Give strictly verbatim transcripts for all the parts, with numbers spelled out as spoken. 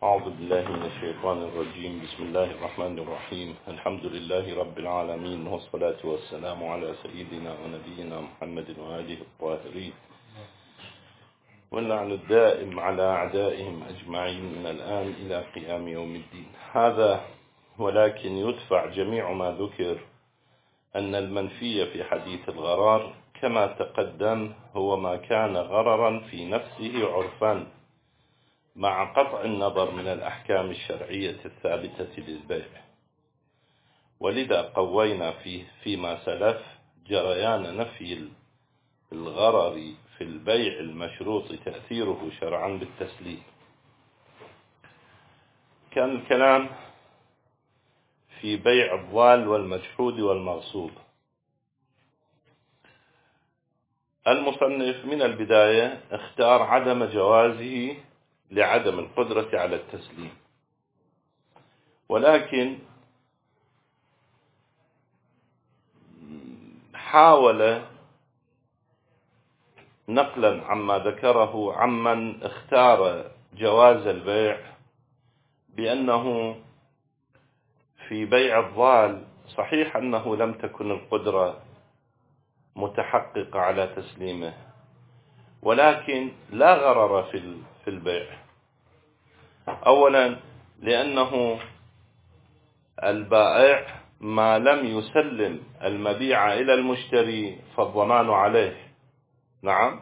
أعوذ بالله من الشيطان الرجيم. بسم الله الرحمن الرحيم. الحمد لله رب العالمين، والصلاة والسلام على سيدنا ونبينا محمد وآله الطاهرين، واللعن الدائم على أعدائهم أجمعين من الآن إلى قيام يوم الدين. هذا ولكن يدفع جميع ما ذكر أن المنفي في حديث الغرار كما تقدم هو ما كان غررا في نفسه عرفا، مع قطع النظر من الأحكام الشرعية الثابتة للبيع. ولذا قوينا فيه فيما سلف جريان نفي الغرر في البيع المشروط تأثيره شرعا بالتسليم. كان الكلام في بيع الضال والمجحود والمغصوب. المصنف من البداية اختار عدم جوازه لعدم القدرة على التسليم، ولكن حاول نقلا عما ذكره عمن اختار جواز البيع بأنه في بيع الضال صحيح أنه لم تكن القدرة متحققة على تسليمه، ولكن لا غرر في البيع. أولا لأنه البائع ما لم يسلم المبيع إلى المشتري فالضمان عليه، نعم،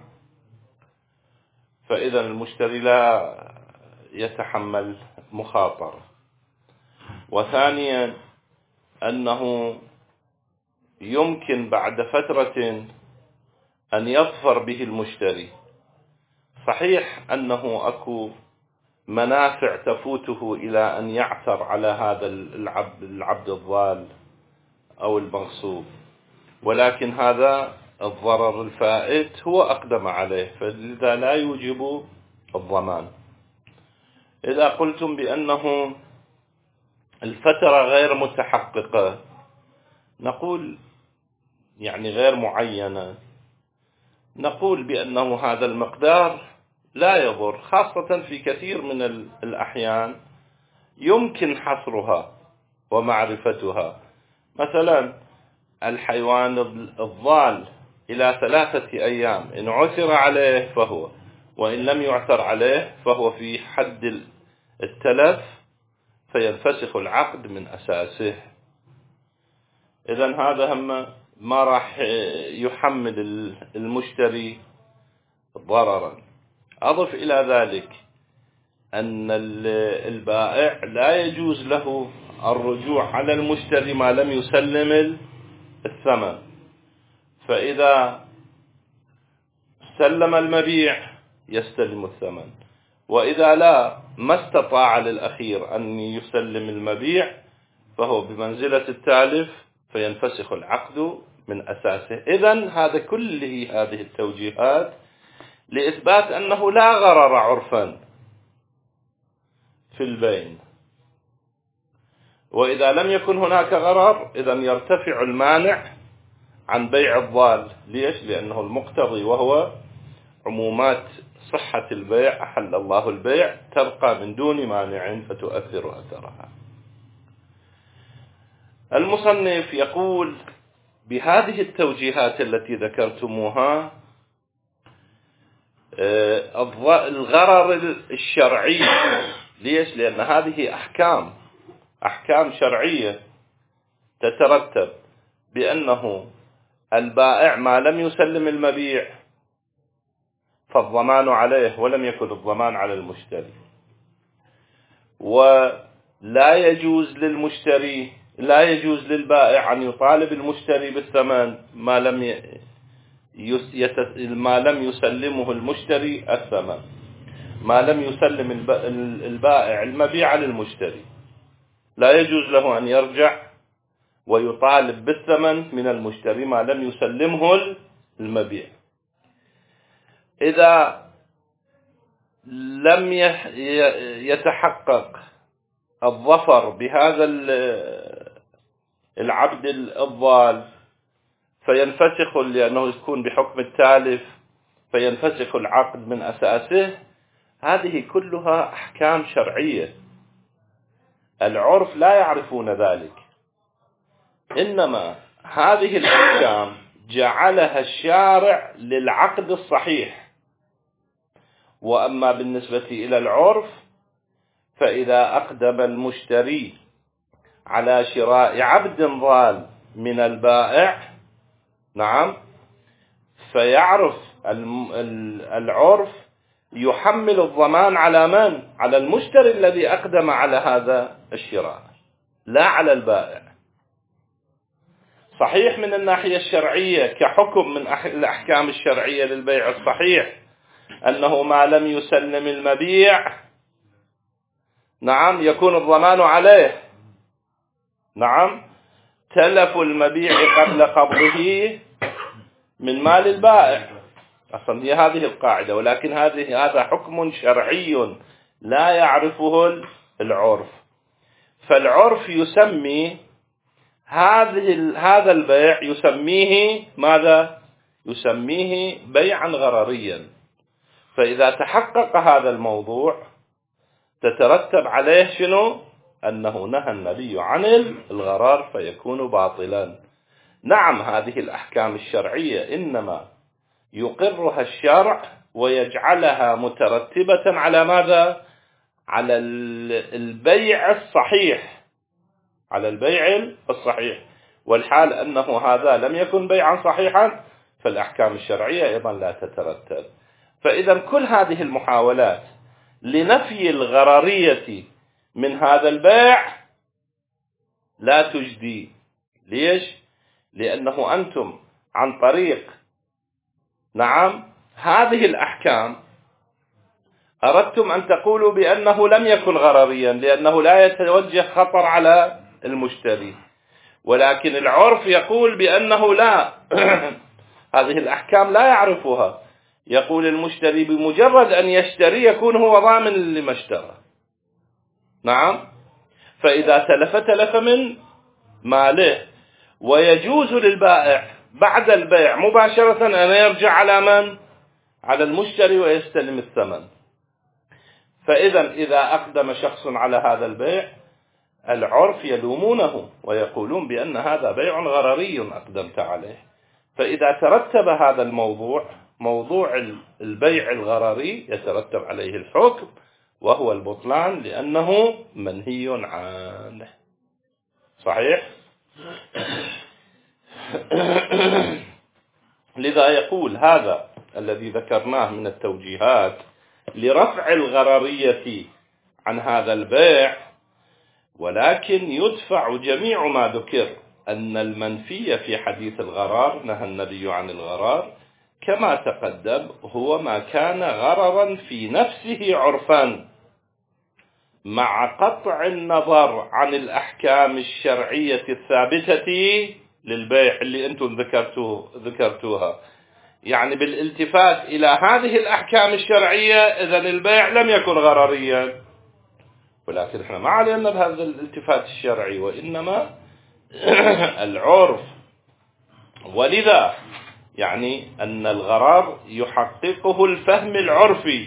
فإذا المشتري لا يتحمل مخاطرة. وثانيا أنه يمكن بعد فترة أن يظفر به المشتري. صحيح أنه أكو منافع تفوته إلى أن يعثر على هذا العبد, العبد الضال أو المغصوب، ولكن هذا الضرر الفائت هو أقدم عليه، فلذا لا يوجب الضمان. إذا قلتم بأنه الفترة غير متحققة، نقول يعني غير معينة، نقول بأنه هذا المقدار لا يضر، خاصة في كثير من الأحيان يمكن حصرها ومعرفتها. مثلا الحيوان الضال إلى ثلاثة أيام إن عثر عليه فهو، وإن لم يعثر عليه فهو في حد التلف فينفسخ العقد من أساسه. إذن هذا هم ما راح يحمل المشتري ضررا. أضف إلى ذلك أن البائع لا يجوز له الرجوع على المشتري ما لم يسلم الثمن، فإذا سلم المبيع يستلم الثمن، وإذا لا ما استطاع للأخير أن يسلم المبيع فهو بمنزلة التالف فينفسخ العقد من أساسه. إذن هذا كله هذه التوجيهات لإثبات أنه لا غرر عرفا في البين، وإذا لم يكن هناك غرر إذن يرتفع المانع عن بيع الضال. ليش؟ لأنه المقتضي وهو عمومات صحة البيع أحل الله البيع تبقى من دون مانع فتؤثر أثرها. المصنف يقول بهذه التوجيهات التي ذكرتموها الغرر الشرعي. ليش؟ لأن هذه أحكام أحكام شرعية تترتب بأنه البائع ما لم يسلم المبيع فالضمان عليه ولم يكن الضمان على المشتري، ولا يجوز للمشتري لا يجوز للبائع أن يطالب المشتري بالثمن ما لم ما لم يسلمه المشتري الثمن، ما لم يسلم البائع المبيع للمشتري لا يجوز له أن يرجع ويطالب بالثمن من المشتري ما لم يسلمه المبيع. إذا لم يتحقق الظفر بهذا العبد الضال فينفسخ، لأنه يكون بحكم التالف فينفسخ العقد من أساسه. هذه كلها أحكام شرعية، العرف لا يعرفون ذلك، إنما هذه الأحكام جعلها الشارع للعقد الصحيح. وأما بالنسبة إلى العرف فإذا أقدم المشتري على شراء عبد ضال من البائع، نعم، فيعرف العرف يحمل الضمان على من؟ على المشتري الذي أقدم على هذا الشراء، لا على البائع. صحيح من الناحية الشرعية كحكم من الأحكام الشرعية للبيع الصحيح أنه ما لم يسلم المبيع، نعم، يكون الضمان عليه، نعم، تلف المبيع قبل قبضه من مال البائع، أصلا هي هذه القاعدة، ولكن هذه هذا حكم شرعي لا يعرفه العرف. فالعرف يسمي هذه هذا البيع يسميه ماذا؟ يسميه بيعا غرريا. فإذا تحقق هذا الموضوع تترتب عليه شنو؟ أنه نهى النبي عن الغرار فيكون باطلا. نعم، هذه الأحكام الشرعية إنما يقرها الشرع ويجعلها مترتبة على ماذا؟ على البيع الصحيح، على البيع الصحيح، والحال أنه هذا لم يكن بيعا صحيحا فالأحكام الشرعية أيضا لا تترتب. فإذا كل هذه المحاولات لنفي الغررية من هذا البيع لا تجدي. ليش؟ لأنه أنتم عن طريق، نعم، هذه الأحكام أردتم أن تقولوا بأنه لم يكن غرريا لأنه لا يتوجه خطر على المشتري، ولكن العرف يقول بأنه لا هذه الأحكام لا يعرفها، يقول المشتري بمجرد أن يشتري يكون هو ضامن لما اشترى، نعم، فإذا تلف تلف من ماله، ويجوز للبائع بعد البيع مباشرة أن يرجع على من؟ على المشتري ويستلم الثمن. فإذا إذا أقدم شخص على هذا البيع العرف يلومونه ويقولون بأن هذا بيع غرري أقدمت عليه. فإذا ترتب هذا الموضوع، موضوع البيع الغرري، يترتب عليه الحكم وهو البطلان لأنه منهي عنه. صحيح؟ لذا يقول هذا الذي ذكرناه من التوجيهات لرفع الغررية عن هذا البيع، ولكن يدفع جميع ما ذكر أن المنفي في حديث الغرار، نهى النبي عن الغرار كما تقدم، هو ما كان غررا في نفسه عرفا مع قطع النظر عن الأحكام الشرعية الثابتة للبيع اللي أنتم ذكرتوه ذكرتوها، يعني بالالتفات إلى هذه الأحكام الشرعية إذن البيع لم يكن غرريا، ولكن احنا ما علينا بهذا الالتفات الشرعي وإنما العرف. ولذا يعني أن الغرار يحققه الفهم العرفي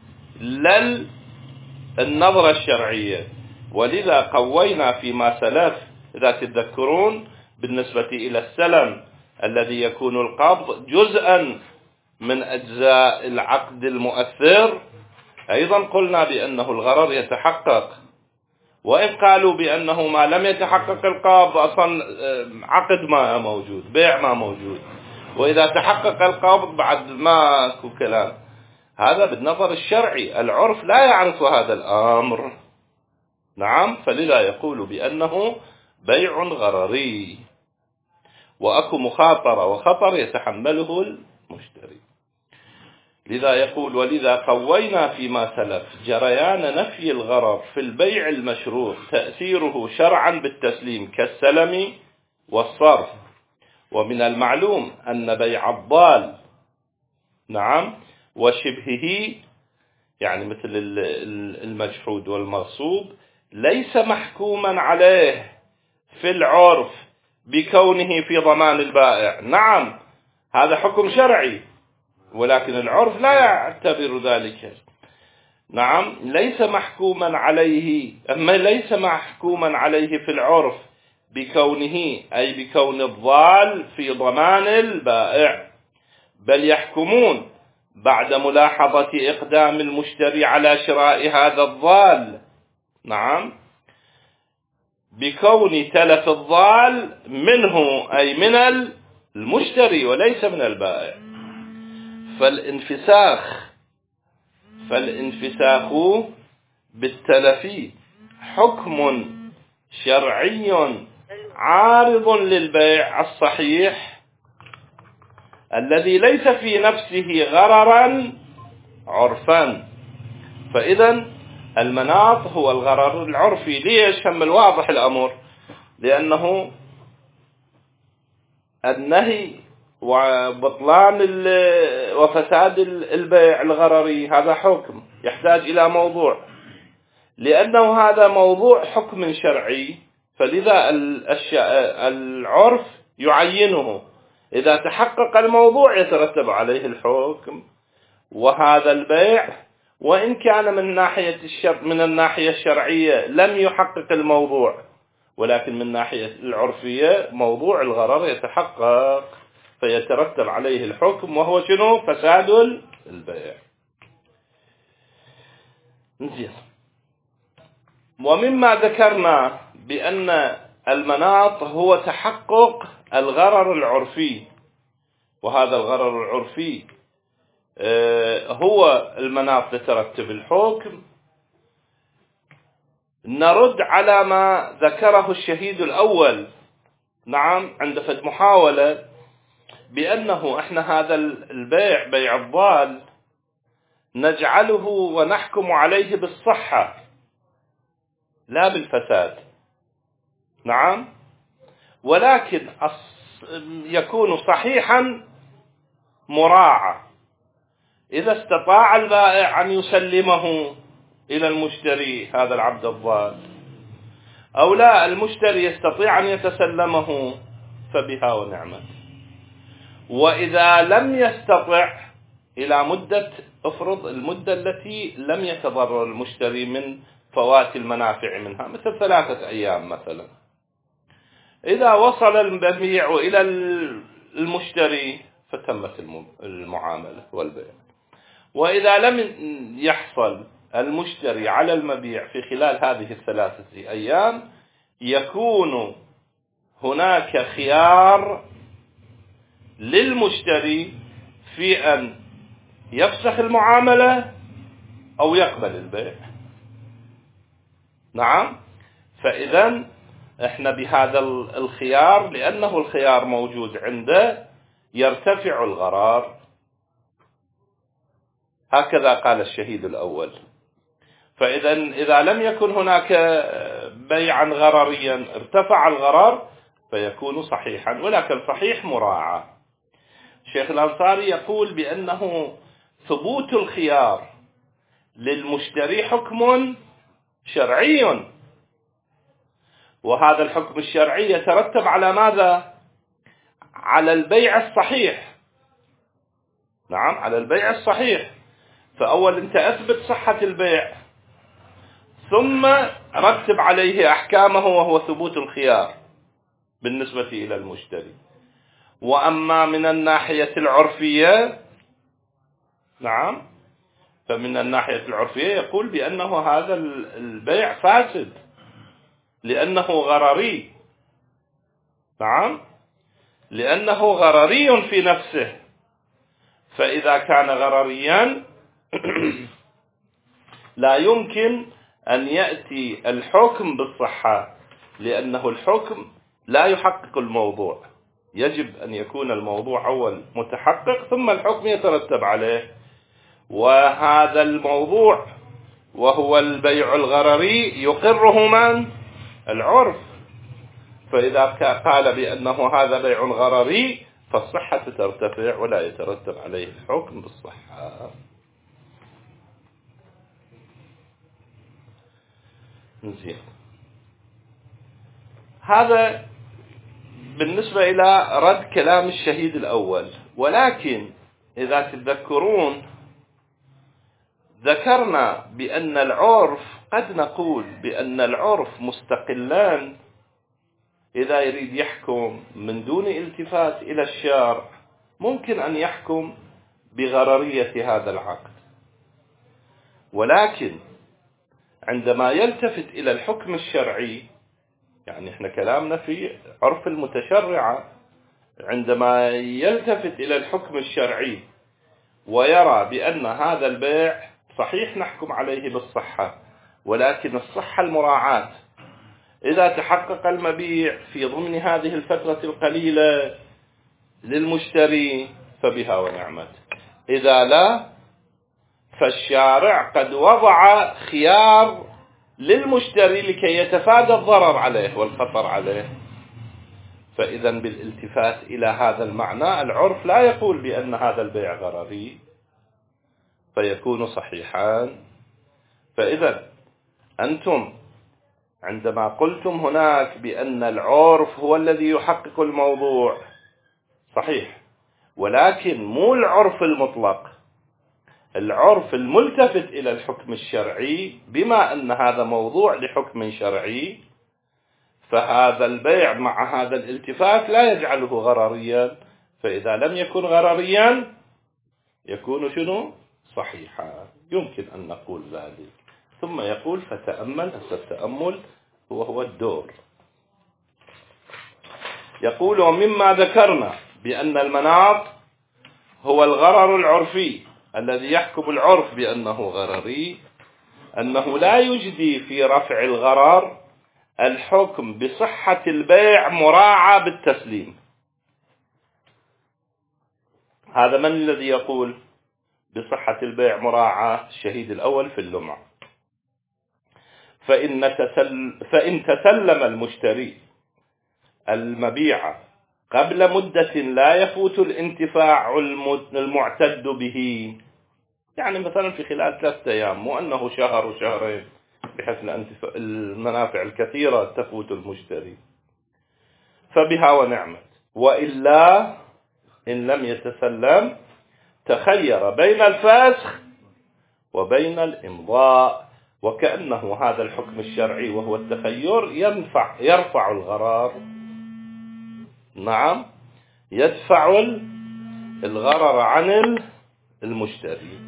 لا النظرة الشرعية. ولذا قوينا فيما سلف، إذا تتذكرون، بالنسبة إلى السلم الذي يكون القبض جزءا من أجزاء العقد المؤثر، أيضا قلنا بأنه الغرر يتحقق، وإن قالوا بأنه ما لم يتحقق القبض أصلا عقد ما موجود، بيع ما موجود، وإذا تحقق القبض بعد ما كو كلام. هذا بالنظر الشرعي، العرف لا يعرف هذا الأمر، نعم، فلذا يقول بأنه بيع غرري وأكو مخاطرة وخطر يتحمله المشتري. لذا يقول ولذا قوينا فيما سلف جريان نفي الغرر في البيع المشروع تأثيره شرعا بالتسليم كالسلم والصرف. ومن المعلوم أن بيع الضال، نعم، وشبهه، يعني مثل المجحود والمغصوب، ليس محكوما عليه في العرف بكونه في ضمان البائع. نعم، هذا حكم شرعي، ولكن العرف لا يعتبر ذلك. نعم ليس محكوما عليه، أما ليس محكوما عليه في العرف بكونه أي بكون الضال في ضمان البائع، بل يحكمون بعد ملاحظة إقدام المشتري على شراء هذا الضال، نعم بكون تلف الضال منه أي من المشتري وليس من البائع. فالانفساخ فالانفساخ بالتلف حكم شرعي عارض للبيع الصحيح الذي ليس في نفسه غررا عرفا. فإذا المناط هو الغرر العرفي. ليش؟ هم الواضح الأمر، لأنه النهي وبطلان وفساد البيع الغرري هذا حكم يحتاج إلى موضوع، لأنه هذا موضوع حكم شرعي، فلذا العرف يعينه. إذا تحقق الموضوع يترتب عليه الحكم. وهذا البيع وإن كان من ناحية الشر من الناحية الشرعية لم يحقق الموضوع، ولكن من الناحية العرفية موضوع الغرر يتحقق، فيترتب عليه الحكم، وهو شنو؟ فساد البيع. نزيد. ومما ذكرنا بأن المناط هو تحقق الغرر العرفي، وهذا الغرر العرفي هو المناط لترتب الحكم. نرد على ما ذكره الشهيد الأول، نعم عند فد محاولة بأنه احنا هذا البيع بيع الضال نجعله ونحكم عليه بالصحة لا بالفساد، نعم، ولكن يكون صحيحا مراعى إذا استطاع البائع أن يسلمه إلى المشتري هذا العبد الضال، أو لا المشتري يستطيع أن يتسلمه فبها ونعمت. وإذا لم يستطع إلى مدة، افرض المدة التي لم يتضرر المشتري من فوات المنافع منها مثل ثلاثة أيام مثلا، إذا وصل المبيع إلى المشتري فتمت المعاملة والبيع. وإذا لم يحصل المشتري على المبيع في خلال هذه الثلاثة أيام يكون هناك خيار للمشتري في أن يفسخ المعاملة أو يقبل البيع، نعم. فإذا احنا بهذا الخيار، لأنه الخيار موجود عنده، يرتفع الغرار. هكذا قال الشهيد الأول. فإذا إذا لم يكن هناك بيعا غرريا ارتفع الغرار فيكون صحيحا، ولكن صحيح مراعى. الشيخ الأنصاري يقول بأنه ثبوت الخيار للمشتري حكم شرعي، وهذا الحكم الشرعي يترتب على ماذا؟ على البيع الصحيح، نعم على البيع الصحيح. فأول أنت أثبت صحة البيع، ثم رتب عليه أحكامه وهو ثبوت الخيار بالنسبة إلى المشتري. وأما من الناحية العرفية، نعم، فمن الناحية العرفية يقول بأنه هذا البيع فاسد لأنه غرري، نعم، لأنه غرري في نفسه. فإذا كان غرريا لا يمكن أن يأتي الحكم بالصحة، لأنه الحكم لا يحقق الموضوع. يجب أن يكون الموضوع أول متحقق ثم الحكم يترتب عليه. وهذا الموضوع وهو البيع الغرري يقره من؟ العرف. فإذا قال بأنه هذا بيع غرري فالصحة ترتفع ولا يترتب عليه الحكم بالصحة. نزيد. هذا بالنسبة إلى رد كلام الشهيد الأول. ولكن إذا تتذكرون ذكرنا بأن العرف قد نقول بأن العرف مستقلان إذا يريد يحكم من دون التفات إلى الشارع ممكن أن يحكم بغررية هذا العقد، ولكن عندما يلتفت إلى الحكم الشرعي، يعني احنا كلامنا في عرف المتشرعة، عندما يلتفت إلى الحكم الشرعي ويرى بأن هذا البيع صحيح نحكم عليه بالصحة، ولكن الصحة المراعاة إذا تحقق المبيع في ضمن هذه الفترة القليلة للمشتري فبها ونعمت، إذا لا فالشارع قد وضع خيار للمشتري لكي يتفادى الضرر عليه والخطر عليه. فإذا بالالتفات إلى هذا المعنى العرف لا يقول بأن هذا البيع غرري فيكون صحيحا. فإذا أنتم عندما قلتم هناك بأن العرف هو الذي يحقق الموضوع صحيح، ولكن مو العرف المطلق، العرف الملتفت إلى الحكم الشرعي، بما أن هذا موضوع لحكم شرعي فهذا البيع مع هذا الالتفات لا يجعله غرريا، فإذا لم يكن غرريا يكون شنو؟ صحيحا. يمكن أن نقول ذلك. ثم يقول فتأمل، هذا التأمل هو هو الدور. يقول ومما ذكرنا بأن المناط هو الغرر العرفي الذي يحكم العرف بأنه غرري، أنه لا يجدي في رفع الغرر الحكم بصحة البيع مراعى بالتسليم. هذا من الذي يقول بصحة البيع مراعى؟ الشهيد الأول في اللمع. فإن, تسل فإن تسلم المشتري المبيع قبل مدة لا يفوت الانتفاع المعتد به، يعني مثلا في خلال ثلاثة أيام، مو أنه شهر وشهرين، بحيث المنافع الكثيرة تفوت المشتري، فبها ونعمت. وإلا إن لم يتسلم تخير بين الفسخ وبين الإمضاء، وكأنه هذا الحكم الشرعي وهو التخير ينفع يرفع الغرر، نعم يدفع الغرر عن المشتري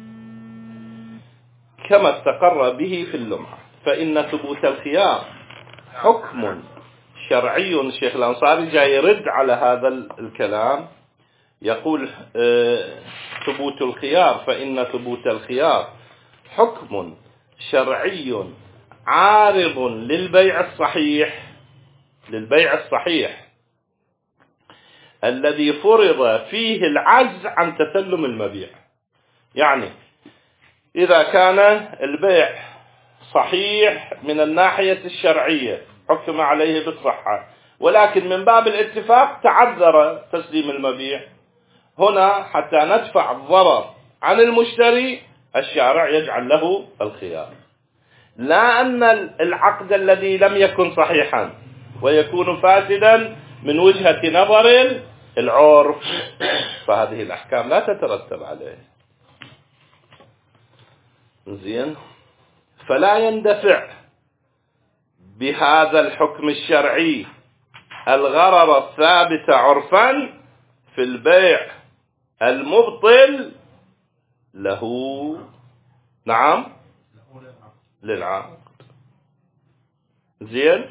كما استقر به في اللمعة. فإن ثبوت الخيار حكم شرعي. الشيخ الأنصاري جاي يرد على هذا الكلام، يقول ثبوت الخيار فإن ثبوت الخيار حكم شرعي عارض للبيع الصحيح للبيع الصحيح الذي فرض فيه العجز عن تسلم المبيع. يعني إذا كان البيع صحيح من الناحية الشرعية حكم عليه بالصحة، ولكن من باب الاتفاق تعذر تسليم المبيع، هنا حتى ندفع الضرر عن المشتري الشارع يجعل له الخيار، لا أن العقد الذي لم يكن صحيحا ويكون فاسدا من وجهة نظر العرف، فهذه الأحكام لا تترتب عليه. زين، فلا يندفع بهذا الحكم الشرعي الغرر الثابت عرفا في البيع المبطل له، نعم للعقد. زين،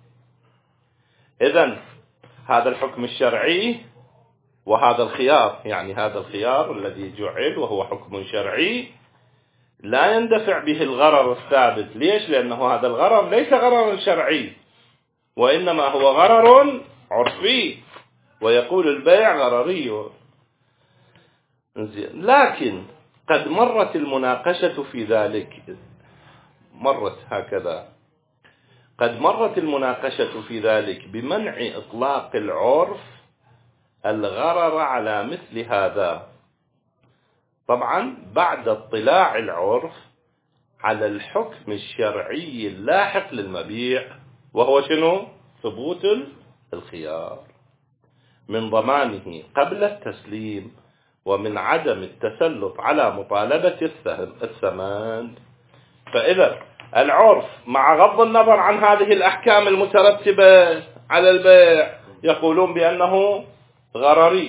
إذن هذا الحكم الشرعي وهذا الخيار، يعني هذا الخيار الذي جعل وهو حكم شرعي لا يندفع به الغرر الثابت. ليش؟ لأنه هذا الغرر ليس غرر شرعي، وإنما هو غرر عرفي، ويقول البيع غرري. لكن قد مرت المناقشة في ذلك، مرت هكذا قد مرت المناقشة في ذلك بمنع إطلاق العرف الغرر على مثل هذا، طبعا بعد اطلاع العرف على الحكم الشرعي اللاحق للمبيع، وهو شنو؟ ثبوت الخيار من ضمانه قبل التسليم ومن عدم التسلط على مطالبة السهم الثمن. فإذا العرف مع غض النظر عن هذه الأحكام المترتبة على البيع يقولون بأنه غرري،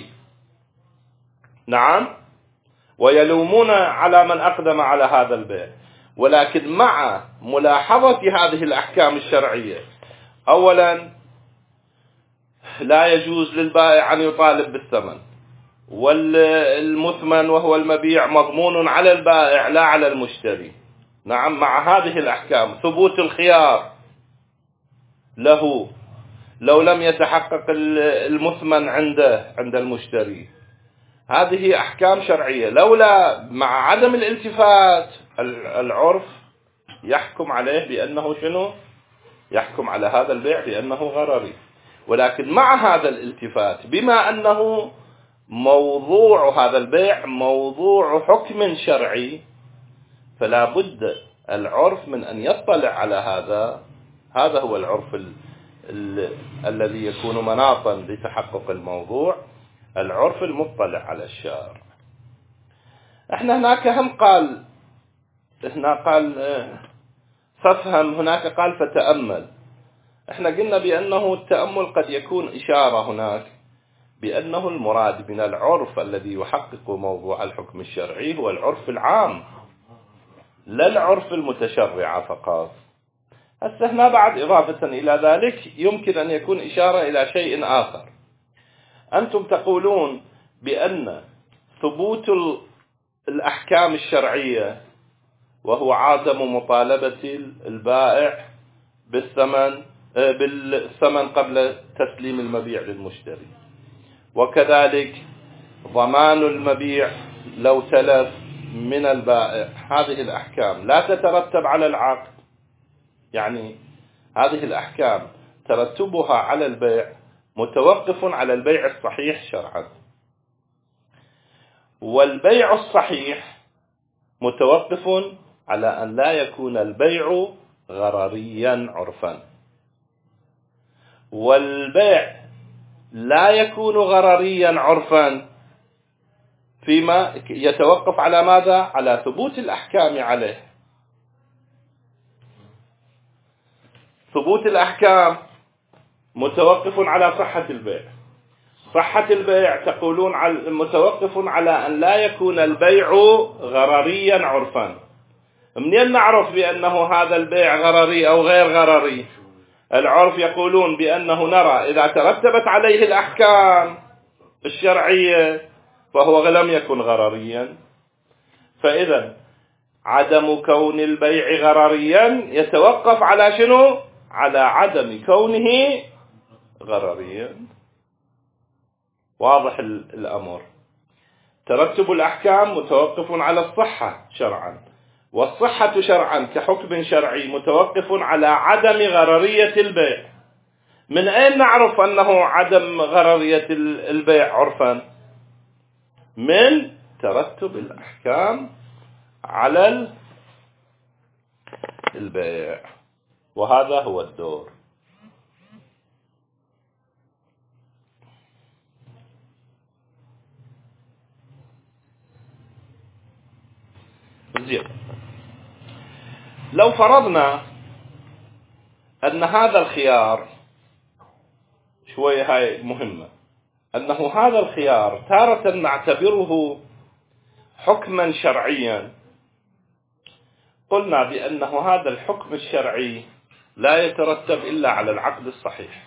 نعم، ويلومون على من أقدم على هذا البيع. ولكن مع ملاحظة هذه الأحكام الشرعية، أولا لا يجوز للبائع أن يطالب بالثمن، والمثمن وهو المبيع مضمون على البائع لا على المشتري. نعم، مع هذه الأحكام ثبوت الخيار له لو لم يتحقق المثمن عنده عند المشتري. هذه أحكام شرعية، لولا مع عدم الالتفات العرف يحكم عليه بأنه شنو؟ يحكم على هذا البيع بأنه غرري. ولكن مع هذا الالتفات، بما أنه موضوع هذا البيع موضوع حكم شرعي، فلا بد العرف من أن يطلع على هذا. هذا هو العرف ال ال الذي يكون مناطا لتحقق الموضوع، العرف المطلع على الشارع. احنا هناك هم قال هنا قال فافهم، هناك قال فتأمل. احنا قلنا بأنه التأمل قد يكون إشارة هناك بأنه المراد من العرف الذي يحقق موضوع الحكم الشرعي هو العرف العام، لا العرف المتشرع فقط. هسه هنا بعد إضافة إلى ذلك يمكن أن يكون إشارة إلى شيء آخر. أنتم تقولون بأن ثبوت الأحكام الشرعية وهو عدم مطالبة البائع بالثمن بالثمن قبل تسليم المبيع للمشتري، وكذلك ضمان المبيع لو تلف من البائع، هذه الأحكام لا تترتب على العقد. يعني هذه الأحكام ترتبها على البيع متوقف على البيع الصحيح شرعا، والبيع الصحيح متوقف على أن لا يكون البيع غرريا عرفا، والبيع لا يكون غرريا عرفا فيما يتوقف على ماذا؟ على ثبوت الأحكام عليه. ثبوت الأحكام متوقف على صحة البيع. صحة البيع تقولون متوقف على أن لا يكون البيع غرريا عرفا. منين نعرف بأنه هذا البيع غرري أو غير غرري؟ العرف يقولون بأنه نرى إذا ترتبت عليه الأحكام الشرعية فهو لم يكن غرريا. فإذا عدم كون البيع غرريا يتوقف على شنو؟ على عدم كونه غرريا. واضح الأمر. ترتب الأحكام متوقف على الصحة شرعا، والصحة شرعا كحكم شرعي متوقف على عدم غررية البيع. من أين نعرف أنه عدم غررية البيع عرفا؟ من ترتب الأحكام على البيع، وهذا هو الدور. زين، لو فرضنا أن هذا الخيار، شوية هاي مهمة، أنه هذا الخيار تارة نعتبره حكما شرعيا، قلنا بأنه هذا الحكم الشرعي لا يترتب إلا على العقد الصحيح،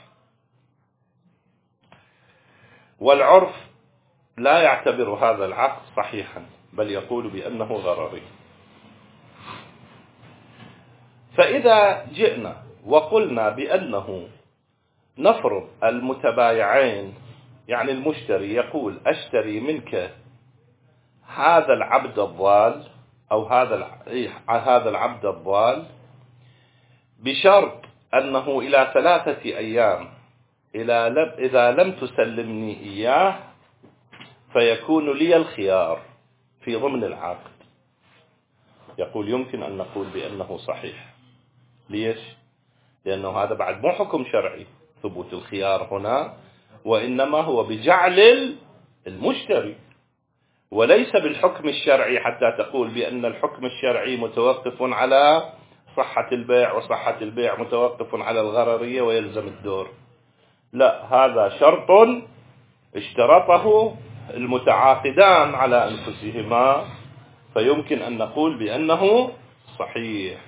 والعرف لا يعتبر هذا العقد صحيحا بل يقول بأنه غرري. فإذا جئنا وقلنا بأنه نفرض المتبايعين، يعني المشتري يقول أشتري منك هذا العبد الضال أو هذا هذا العبد الضال بشرط أنه إلى ثلاثة أيام إذا لم تسلمني إياه فيكون لي الخيار في ضمن العقد. يقول يمكن أن نقول بأنه صحيح. ليش؟ لأنه هذا بعد مو حكم شرعي ثبوت الخيار هنا، وإنما هو بجعل المشتري، وليس بالحكم الشرعي حتى تقول بأن الحكم الشرعي متوقف على صحة البيع وصحة البيع متوقف على الغررية ويلزم الدور. لا، هذا شرط اشترطه المتعاقدان على أنفسهما، فيمكن أن نقول بأنه صحيح.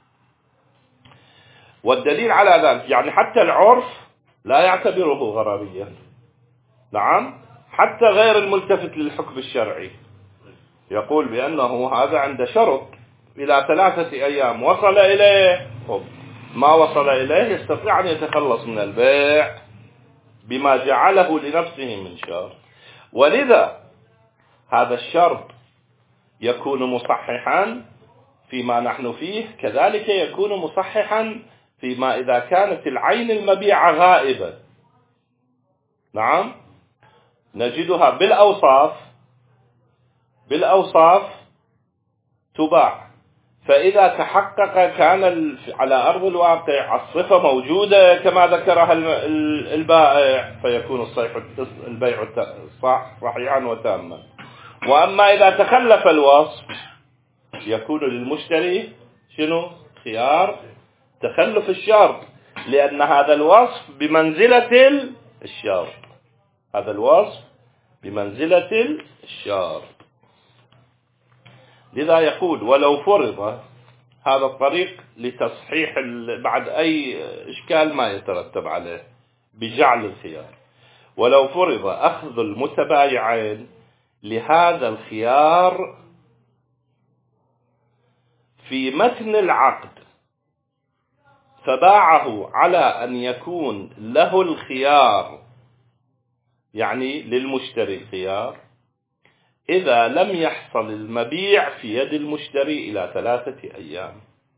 والدليل على ذلك يعني حتى العرف لا يعتبره غرريا. نعم، حتى غير الملتفت للحكم الشرعي يقول بأنه هذا عند شرط إلى ثلاثة أيام وصل إليه، ما وصل إليه يستطيع أن يتخلص من البيع بما جعله لنفسه من شرط. ولذا هذا الشرط يكون مصححا فيما نحن فيه، كذلك يكون مصححا فيما إذا كانت العين المبيعة غائبة. نعم، نجدها بالأوصاف بالأوصاف تباع، فإذا تحقق كان على أرض الواقع الصفة موجودة كما ذكرها البائع فيكون البيع صحيحا وتاما. وأما إذا تخلف الوصف يكون للمشتري شنو؟ خيار تخلف الشرط، لأن هذا الوصف بمنزلة الشرط. هذا الوصف بمنزلة الشرط. لذا يقول ولو فرض، هذا الطريق لتصحيح بعد أي إشكال ما يترتب عليه بجعل الخيار. ولو فرض أخذ المتبايعين لهذا الخيار في متن العقد فباعه على أن يكون له الخيار، يعني للمشتري الخيار، إذا لم يحصل المبيع في يد المشتري إلى ثلاثة أيام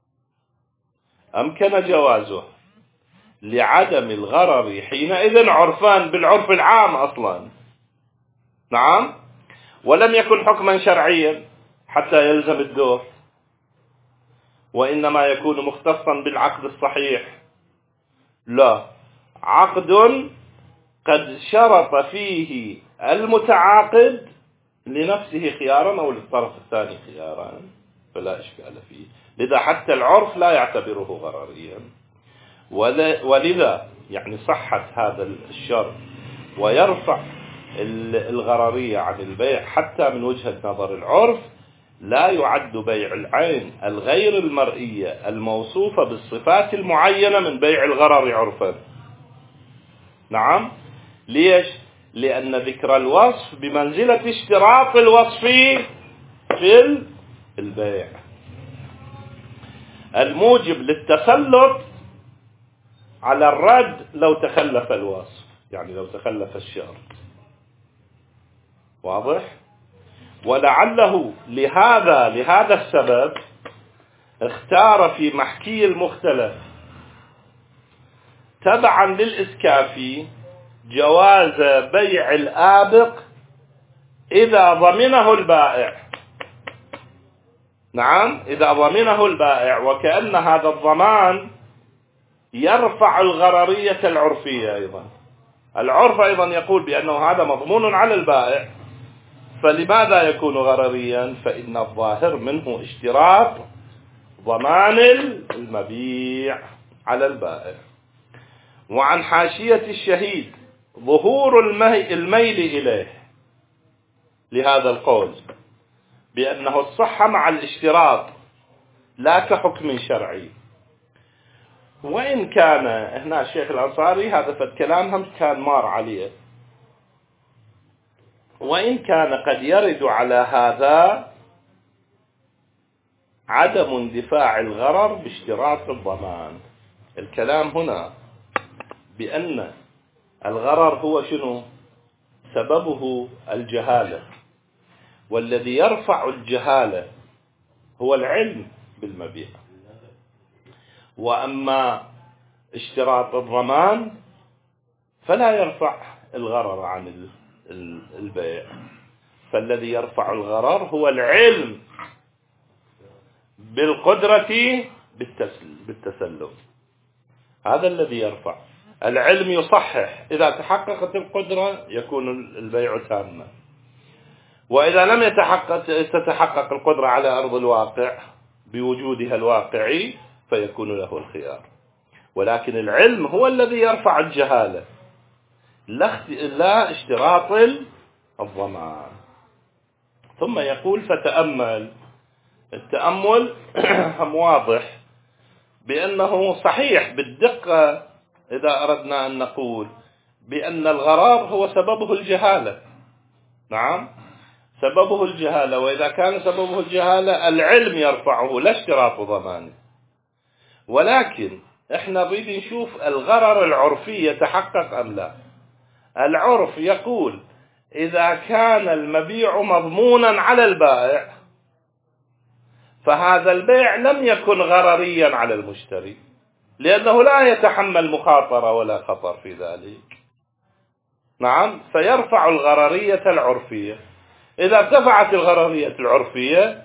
أمكن جوازه لعدم الغرر حينئذ عرفان بالعرف العام أصلا. نعم، ولم يكن حكما شرعيا حتى يلزم الدور، وإنما يكون مختصا بالعقد الصحيح. لا، عقد قد شرط فيه المتعاقد لنفسه خيارا أو للطرف الثاني خيارا فلا إشكال فيه. لذا حتى العرف لا يعتبره غرريا. ولذا يعني صحة هذا الشرط ويرفع الغررية عن البيع حتى من وجهة نظر العرف. لا يعد بيع العين الغير المرئية الموصوفة بالصفات المعينة من بيع الغرر عرفا. نعم، ليش؟ لأن ذكر الوصف بمنزلة اشتراط الوصف في البيع الموجب للتسلط على الرد لو تخلف الوصف، يعني لو تخلف الشرط. واضح؟ ولعله لهذا لهذا السبب اختار في محكي المختلف تبعا للإسكافي جواز بيع الآبق إذا ضمنه البائع. نعم، إذا ضمنه البائع، وكأن هذا الضمان يرفع الغررية العرفية أيضا. العرف أيضا يقول بأنه هذا مضمون على البائع، فلماذا يكون غرريا؟ فإن الظاهر منه اشتراط ضمان المبيع على البائع. وعن حاشية الشهيد ظهور الميل إليه لهذا القول بأنه الصحة مع الاشتراط لا كحكم شرعي. وإن كان هنا الشيخ الأنصاري هذا فالكلام هم كان مار عليه، وإن كان قد يرد على هذا عدم اندفاع الغرر باشتراط الضمان. الكلام هنا بأن الغرر هو شنو؟ سببه الجهالة، والذي يرفع الجهالة هو العلم بالمبيع. وأما اشتراط الضمان فلا يرفع الغرر عن البيع، فالذي يرفع الغرر هو العلم بالقدرة بالتسلم. هذا الذي يرفع. العلم يصحح، إذا تحققت القدرة يكون البيع تاما. وإذا لم يتحقق تتحقق القدرة على أرض الواقع بوجودها الواقعي فيكون له الخيار. ولكن العلم هو الذي يرفع الجهالة، لا اشتراط الضمان. ثم يقول فتأمل. التأمل هم واضح بأنه صحيح بالدقة إذا أردنا أن نقول بأن الغرار هو سببه الجهالة. نعم، سببه الجهالة، وإذا كان سببه الجهالة العلم يرفعه لا اشتراط ضمانه. ولكن احنا نريد نشوف الغرر العرفي يتحقق أم لا. العرف يقول إذا كان المبيع مضمونا على البائع فهذا البيع لم يكن غرريا على المشتري، لأنه لا يتحمل مخاطرة ولا خطر في ذلك. نعم، فيرفع الغررية العرفية. إذا ارتفعت الغررية العرفية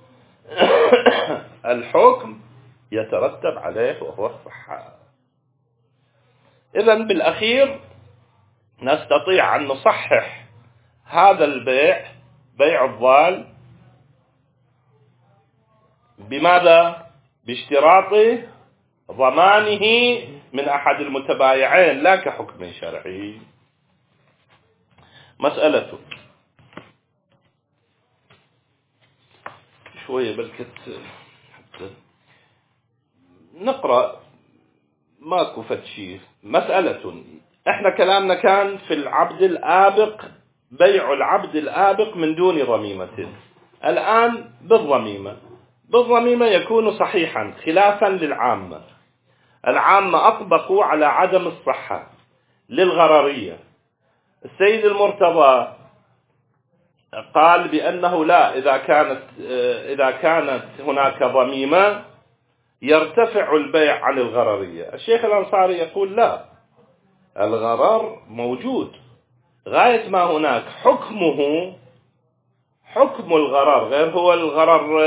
الحكم يترتب عليه وهو الصحة. إذن بالأخير نستطيع أن نصحح هذا البيع، بيع الضال، بماذا؟ باشتراط ضمانه من أحد المتبايعين لا كحكم شرعي. مسألة شوية بلكت حتى نقرأ ماكو فد شيء. مسألة، احنا كلامنا كان في العبد الآبق، بيع العبد الآبق من دون ضميمة. الآن بالضميمة. بالضميمة يكون صحيحا خلافا للعامة. العامة أطبقوا على عدم الصحة للغررية. السيد المرتضى قال بأنه لا، إذا كانت إذا كانت هناك ضميمة يرتفع البيع عن الغررية. الشيخ الأنصاري يقول لا، الغرر موجود غاية ما هناك، حكمه حكم الغرر غير هو الغرر.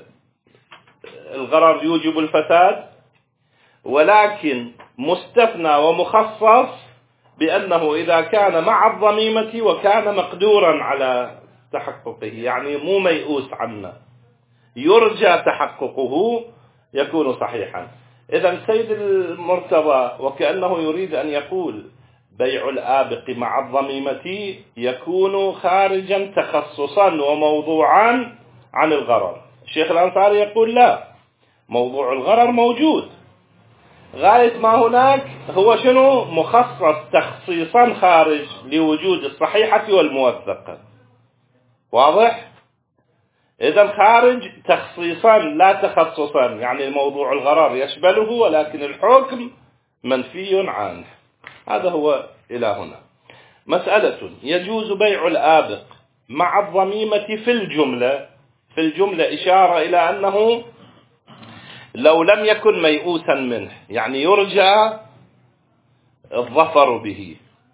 الغرر يوجب الفساد، ولكن مستثنى ومخصص بأنه إذا كان مع الضميمة وكان مقدورا على تحققه، يعني مو ميؤوس عنه، يرجى تحققه، يكون صحيحا. إذا سيد المرتضى وكأنه يريد أن يقول بيع الآبق مع الضميمة يكون خارجا تخصصا وموضوعا عن الغرر. الشيخ الأنصاري يقول لا، موضوع الغرر موجود، غاية ما هناك هو شنو؟ مخصص تخصيصا خارج لوجود الصحيحة والموثقة. واضح؟ إذا خارج تخصيصا لا تخصصا، يعني موضوع الغرر يشمله ولكن الحكم منفي عنه. هذا هو إلى هنا. مسألة، يجوز بيع الآبق مع الضميمة في الجملة. في الجملة إشارة إلى أنه لو لم يكن ميؤوسا منه، يعني يرجى الظفر به،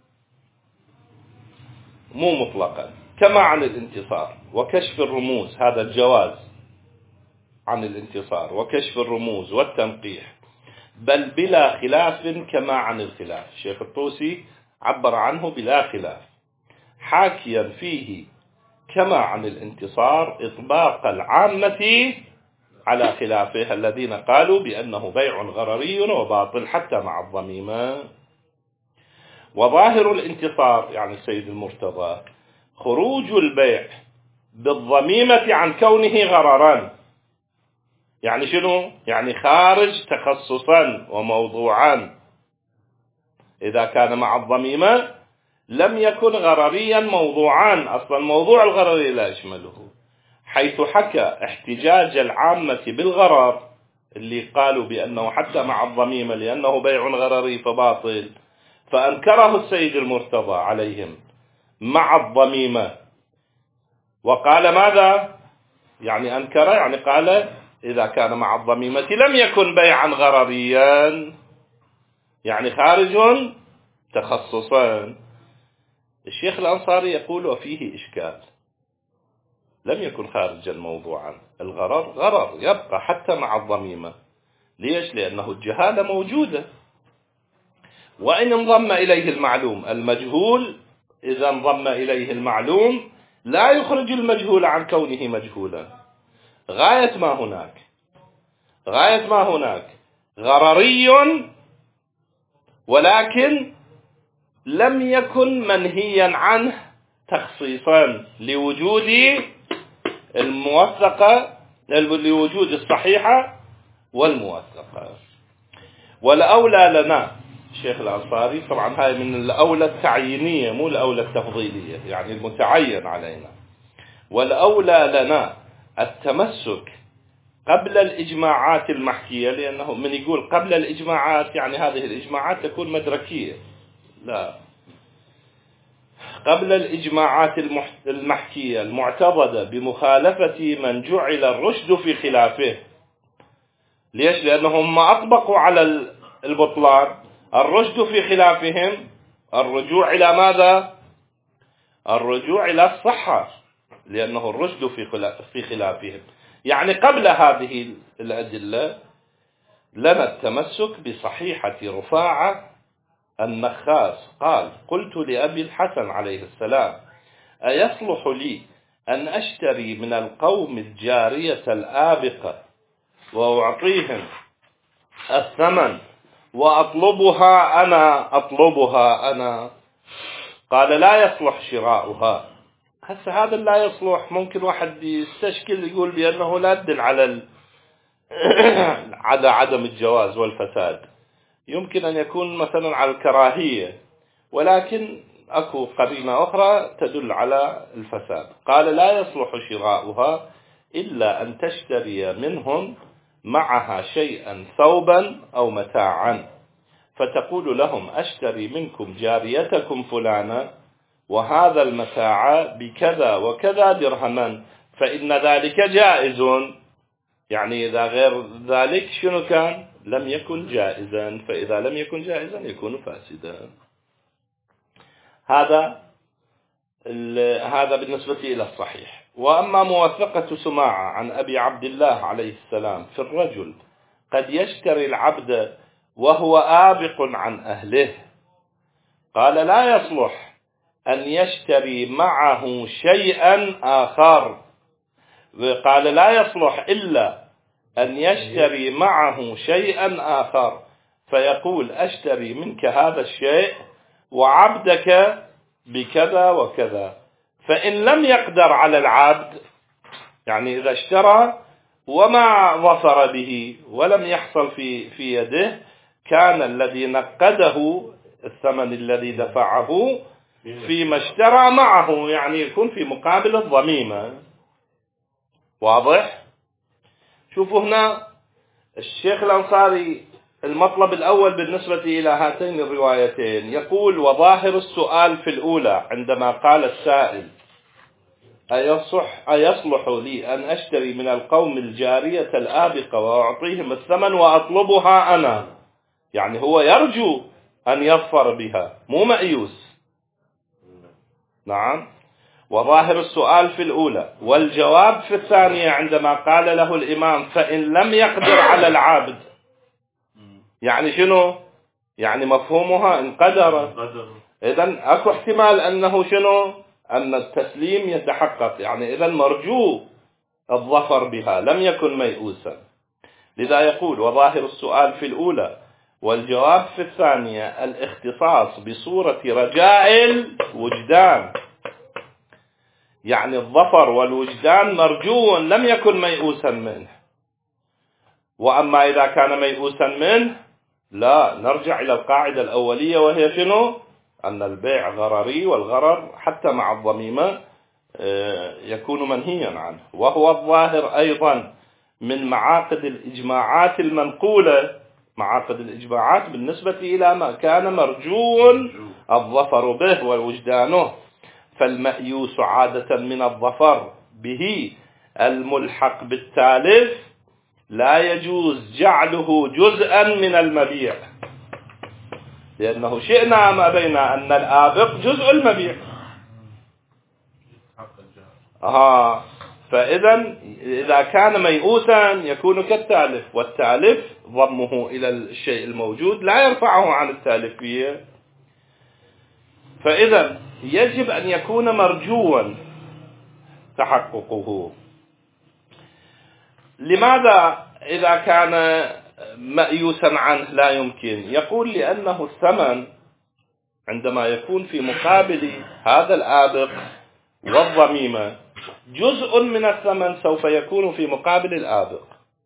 مو مطلقا، كما عن الانتصار وكشف الرموز. هذا الجواز عن الانتصار وكشف الرموز والتنقيح، بل بلا خلاف كما عن الخلاف. الشيخ الطوسي عبر عنه بلا خلاف، حاكيا فيه كما عن الانتصار إطباق العامة على خلافه الذين قالوا بأنه بيع غرري وباطل حتى مع الضميمة. وظاهر الانتصار يعني السيد المرتضى خروج البيع بالضميمة عن كونه غررا. يعني شنو؟ يعني خارج تخصصا وموضوعا. إذا كان مع الضميمة لم يكن غرريا موضوعا، أصلا موضوع الغرري لا يشمله، حيث حكى احتجاج العامة بالغرر اللي قالوا بأنه حتى مع الضميمة لأنه بيع غرري فباطل، فأنكره السيد المرتضى عليهم مع الضميمة، وقال ماذا؟ يعني أنكر، يعني قال إذا كان مع الضميمة لم يكن بيعا غرريا، يعني خارج تخصصا. الشيخ الأنصاري يقول وفيه إشكال، لم يكن خارجا موضوعا، الغرر غرر يبقى حتى مع الضميمة. ليش؟ لأنه الجهالة موجودة، وإن انضم إليه المعلوم المجهول، إذا انضم إليه المعلوم لا يخرج المجهول عن كونه مجهولا. غاية ما هناك غاية ما هناك غرري ولكن لم يكن منهيا عنه تخصيصا لوجود الموثقة، لوجود الصحيحة والموثقة. والأولى لنا الشيخ الأنصاري، طبعا هاي من الأولى التعيينية مو الأولى التفضيلية، يعني المتعين علينا. والأولى لنا التمسك قبل الإجماعات المحكية، لأنه من يقول قبل الإجماعات يعني هذه الإجماعات تكون مدركية، لا، قبل الإجماعات المحكية المعتضدة بمخالفة من جعل الرشد في خلافه. ليش؟ لأنهم ما أطبقوا على البطلان. الرشد في خلافهم الرجوع إلى ماذا؟ الرجوع إلى الصحة، لأنه الرشد في خلافهم. يعني قبل هذه الأدلة لنا التمسك بصحيحة رفاعة النخاس قال: قلت لأبي الحسن عليه السلام: أيصلح لي أن أشتري من القوم الجارية الآبقة وأعطيهم الثمن وأطلبها أنا أطلبها أنا قال: لا يصلح شراؤها. هسه هذا لا يصلح ممكن واحد يستشكل يقول بأنه لا يدل على على عدم الجواز والفساد، يمكن أن يكون مثلا على الكراهية، ولكن أكو قرينة أخرى تدل على الفساد. قال: لا يصلح شراؤها إلا أن تشتري منهم معها شيئا ثوبا أو متاعا، فتقول لهم: أشتري منكم جاريتكم فلانة وهذا المتاع بكذا وكذا درهما، فإن ذلك جائز. يعني إذا غير ذلك شنو كان؟ لم يكن جائزا، فإذا لم يكن جائزا يكون فاسدا. هذا هذا بالنسبة إلى الصحيح. وأما موثقة سماعة عن أبي عبد الله عليه السلام في الرجل قد يشتري العبد وهو آبق عن أهله، قال: لا يصلح أن يشتري معه شيئا آخر. قال: لا يصلح إلا أن يشتري معه شيئا آخر، فيقول: أشتري منك هذا الشيء وعبدك بكذا وكذا. فإن لم يقدر على العبد، يعني إذا اشترى وما ظفر به ولم يحصل في في يده، كان الذي نقده الثمن الذي دفعه فيما اشترى معه، يعني يكون في مقابل الضميمة. واضح؟ شوفوا هنا الشيخ الأنصاري المطلب الأول بالنسبة إلى هاتين الروايتين يقول: وظاهر السؤال في الأولى عندما قال السائل: أيصح أيصلح لي أن أشتري من القوم الجارية الآبقة وأعطيهم الثمن وأطلبها أنا، يعني هو يرجو أن يظفر بها مو مأيوس. نعم. وظاهر السؤال في الأولى، والجواب في الثانية عندما قال له الإمام: فإن لم يقدر على العبد، يعني شنو؟ يعني مفهومها إن قدر. إذن أكو احتمال أنه شنو؟ أن التسليم يتحقق، يعني إذن مرجو الظفر بها، لم يكن ميؤوسا. لذا يقول: وظاهر السؤال في الأولى والجواب في الثانية الاختصاص بصورة رجاء الوجدان، يعني الظفر والوجدان مرجو لم يكن ميؤوسا منه. وأما إذا كان ميؤوسا منه لا، نرجع إلى القاعدة الأولية، وهي شنو؟ أن البيع غرري، والغرر حتى مع الضميمة يكون منهيا عنه. وهو الظاهر أيضا من معاقد الإجماعات المنقولة، معاقد الإجماعات بالنسبة إلى ما كان مرجو الظفر به ووجدانه. فالمأيوس عادة من الظفر به الملحق بالتالف لا يجوز جعله جزءا من المبيع، لأنه شئنا ما بين أن الآبق جزء المبيع. آه فإذا إذا كان ميؤوسا يكون كالتالف، والتالف ضمه إلى الشيء الموجود لا يرفعه عن التالفية. فإذا يجب أن يكون مرجوا تحققه. لماذا إذا كان مأيوسا عنه لا يمكن؟ يقول لأنه الثمن عندما يكون في مقابل هذا الآبق والضميمة جزء من الثمن سوف يكون في مقابل الآبق،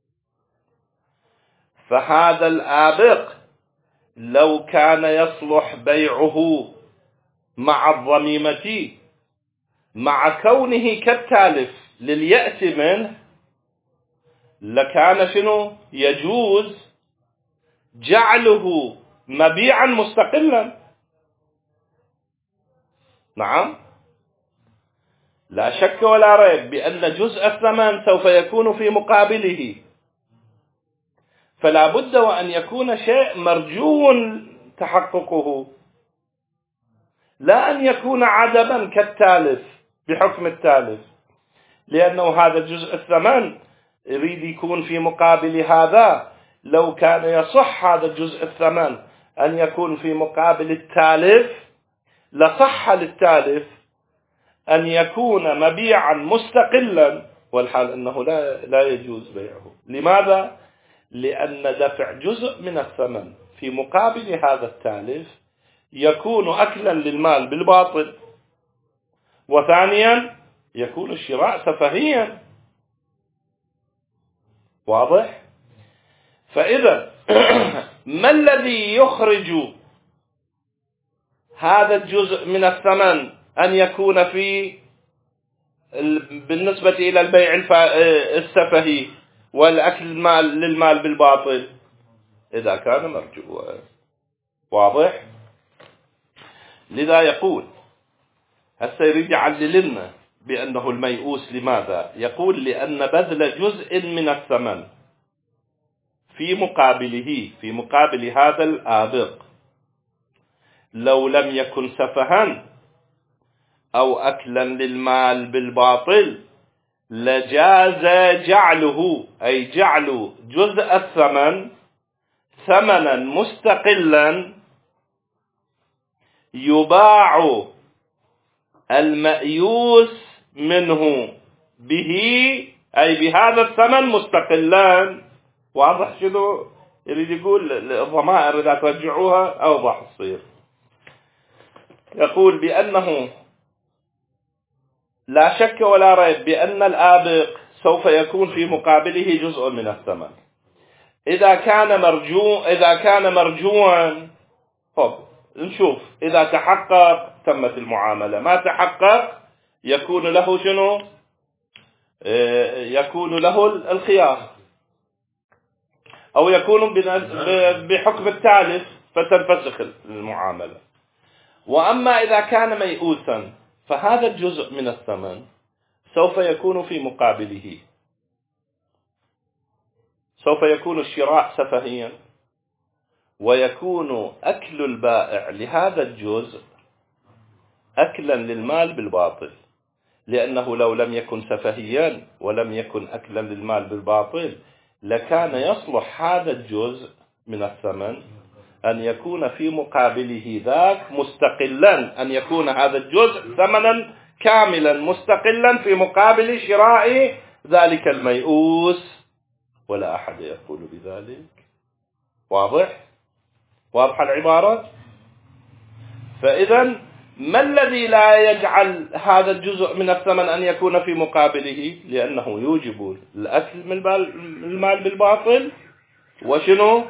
فهذا الآبق لو كان يصلح بيعه مع الضميمة مع كونه كالتالف لليأس منه لكان شنو يجوز جعله مبيعا مستقلا. نعم، لا شك ولا ريب بأن جزء الثمن سوف يكون في مقابله، فلا بد وأن يكون شيء مرجو تحققه، لا أن يكون عدما كالتالف بحكم التالف، لأنه هذا جزء الثمن يريد يكون في مقابل هذا. لو كان يصح هذا الجزء الثمن أن يكون في مقابل التالف لصح للتالف أن يكون مبيعا مستقلا، والحال أنه لا, لا يجوز بيعه. لماذا؟ لأن دفع جزء من الثمن في مقابل هذا التالف يكون أكلا للمال بالباطل، وثانيا يكون الشراء سفهيا. واضح؟ فإذا ما الذي يخرج هذا الجزء من الثمن أن يكون في بالنسبة إلى البيع السفهي والأكل المال للمال بالباطل؟ إذا كان مرجوا. واضح؟ لذا يقول هسه يريد يعلل لنا بأنه الميؤوس. لماذا؟ يقول لأن بذل جزء من الثمن في مقابله في مقابل هذا الآبق لو لم يكن سفها أو أكلا للمال بالباطل لجاز جعله، أي جعل جزء الثمن ثمنا مستقلا يباع المأيوس منه به، أي بهذا الثمن مستقلا. واضح شنو يريد يقول؟ الضمائر إذا ترجعوها أوضح تصير. يقول بأنه لا شك ولا ريب بأن الآبق سوف يكون في مقابله جزء من الثمن. إذا كان مرجو إذا كان مرجوا طب نشوف إذا تحقق تمت المعاملة، ما تحقق يكون له شنو؟ يكون له الخيار، أو يكون بحكم التالف فتنفسخ المعاملة. وأما إذا كان ميؤوسا فهذا الجزء من الثمن سوف يكون في مقابله، سوف يكون الشراء سفهيا، ويكون أكل البائع لهذا الجزء أكلا للمال بالباطل، لأنه لو لم يكن سفهيا ولم يكن أكلا للمال بالباطل لكان يصلح هذا الجزء من الثمن أن يكون في مقابله ذاك مستقلا، أن يكون هذا الجزء ثمنا كاملا مستقلا في مقابل شراء ذلك الميؤوس، ولا أحد يقول بذلك. واضح؟ واضح العبارة؟ فإذا ما الذي لا يجعل هذا الجزء من الثمن أن يكون في مقابله؟ لأنه يوجب الأكل من المال بالباطل وشنو؟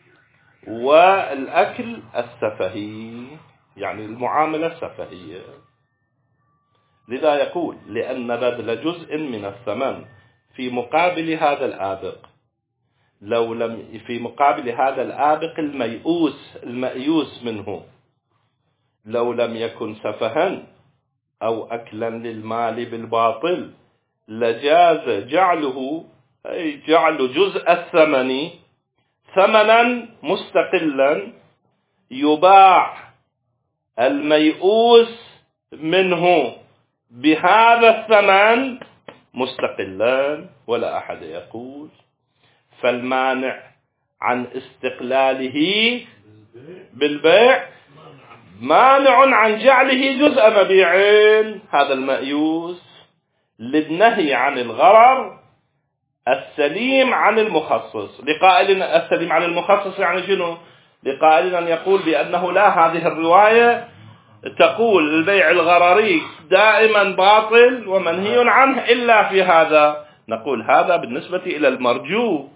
والأكل السفهي، يعني المعاملة السفهية. لذا يقول لأن بذل جزء من الثمن في مقابل هذا الآبق لو لم في مقابل هذا الآبق الميؤوس المأيوس منه لو لم يكن سفها أو أكلا للمال بالباطل لجاز جعله، أي جعل جزء الثمن ثمنا مستقلا يباع الميؤوس منه بهذا الثمن مستقلا، ولا أحد يقول. فالمانع عن استقلاله بالبيع مانع عن جعله جزء مبيع هذا المأيوس، للنهي عن الغرر السليم عن المخصص. لقائل السليم عن المخصص يعني شنو؟ لقائل أن يقول بأنه لا، هذه الرواية تقول البيع الغرري دائما باطل ومنهي عنه إلا في هذا. نقول هذا بالنسبة إلى المرجو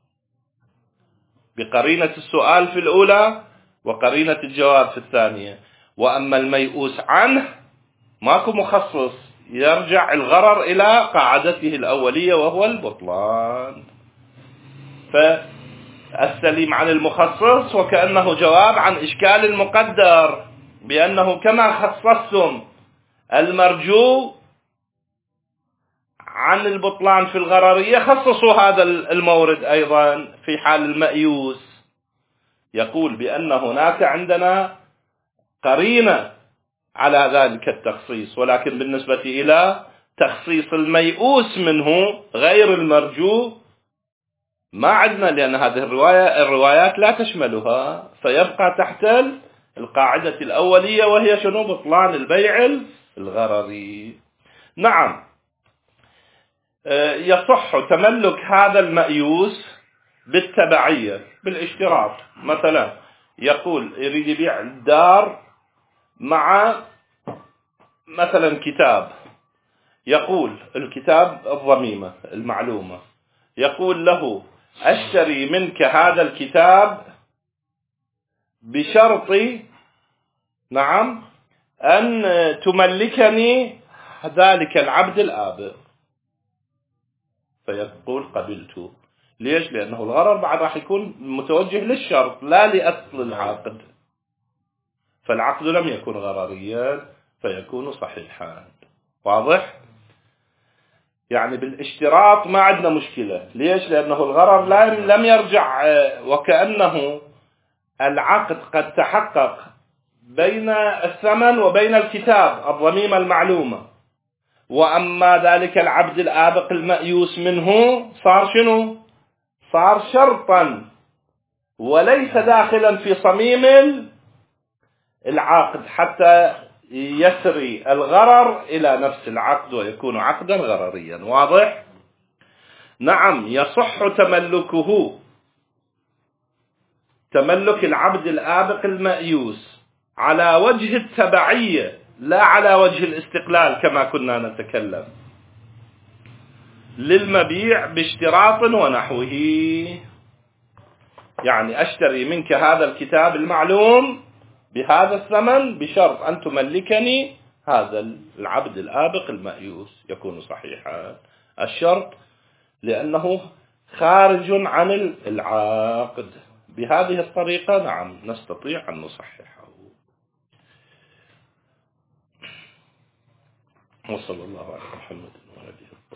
بقرينة السؤال في الأولى وقرينة الجواب في الثانية. وأما الميؤوس عنه ماكو مخصص، يرجع الغرر إلى قاعدته الأولية وهو البطلان. فالسليم عن المخصص وكأنه جواب عن إشكال المقدر، بأنه كما خصصتم المرجو عن البطلان في الغررية خصصوا هذا المورد أيضا في حال المأيوس. يقول بأن هناك عندنا قرينة على ذلك التخصيص، ولكن بالنسبة إلى تخصيص الميؤوس منه غير المرجو ما عندنا، لأن هذه الرواية الروايات لا تشملها، فيبقى تحت القاعدة الأولية وهي شنو؟ بطلان البيع الغرري. نعم، يصح تملك هذا المأيوس بالتبعية بالاشتراط. مثلا يقول يريد يبيع الدار مع مثلا كتاب، يقول الكتاب الضميمة المعلومة، يقول له أشتري منك هذا الكتاب بشرط نعم أن تملكني ذلك العبد الآبق. فيقول قبلت. ليش؟ لأنه الغرر بعد راح يكون متوجه للشرط لا لأصل العقد، فالعقد لم يكن غرريا فيكون صحيحا. واضح؟ يعني بالاشتراط ما عندنا مشكلة. ليش؟ لأنه الغرر لم يرجع، وكأنه العقد قد تحقق بين الثمن وبين الكتاب الضميمة المعلومة، وأما ذلك العبد الآبق المأيوس منه صار شنو؟ صار شرطا وليس داخلا في صميم العقد حتى يسري الغرر إلى نفس العقد ويكون عقدا غرريا. واضح؟ نعم، يصح تملكه تملك العبد الآبق المأيوس على وجه التبعية لا على وجه الاستقلال كما كنا نتكلم، للمبيع باشتراط ونحوه. يعني أشتري منك هذا الكتاب المعلوم بهذا الثمن بشرط أن تملكني هذا العبد الآبق المأيوس، يكون صحيحا. الشرط لأنه خارج عن العقد. بهذه الطريقة نعم نستطيع أن نصححه. وصلى الله على محمد وعلى آله.